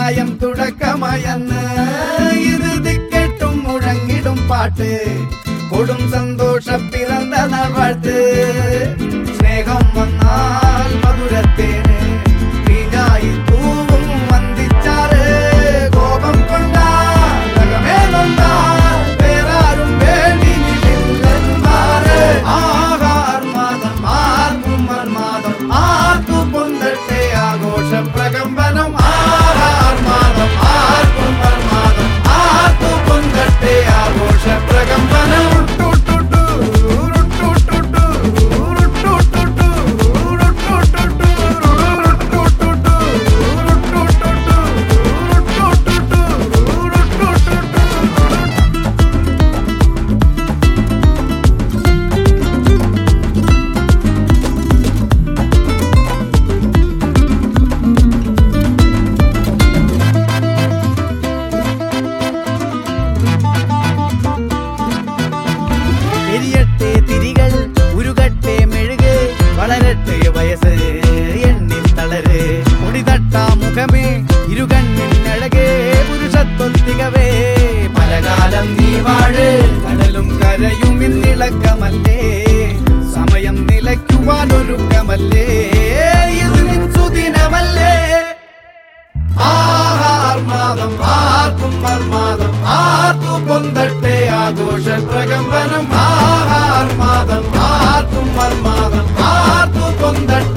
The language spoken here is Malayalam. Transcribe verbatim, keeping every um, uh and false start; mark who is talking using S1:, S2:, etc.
S1: അധ്യായം തുടക്കമായെന്ന് ഇറുതി കേട്ടും മുഴങ്ങിടും പാട്ട് കൊടും സന്തോഷ പിറന്ന നാൾ വാഴ്ത്ത് സ്നേഹം വന്നാൽ മധുരത്തേന് തീഞ്ഞായി തൂവും വന്ദിച്ചാറ് കോപം കൊണ്ടാൽ നഖമേ നൊന്താൽ വേറാരും വേണ്ടിയില്ലെന്മാറ് ആഹാർമാദം ആർക്കും മർമാദം ആർക്കു പൊന്തട്ടെ ആഘോഷ പ്രകമ്പനം ആഹാർമാദം ആർക്കും മർമാദം ആർക്കു പൊന്തട്ടെ ആഘോഷ പ്രകമ്പനം എരിയട്ടെ തിരികൾ ഉരുകട്ടെ മെഴുക് വളരട്ടെ വയസ്സ് എണ്ണിൽ തളര് മുടിതട്ടാ മുഖമേ ഇരുകണ്ണിൻ അഴകേ പുരുഷത്വത്തികവേ പലകാലം നീ വാഴ് കടലും കരയും ഇന്നിളക്കമല്ലേ സമയം നിലയ്ക്കുവാനൊരുക്കമല്ലേ ഇത് നിൻ സുദിനമല്ലേ ആഹാർമാദം ആർക്കും മർമാദം ആർക്കു പൊന്തട്ടെ ആഘോഷ പ്രകമ്പനം ആഹാർമാദം ആർക്കും മർമാദം ആർക്കു പൊന്തട്ടെ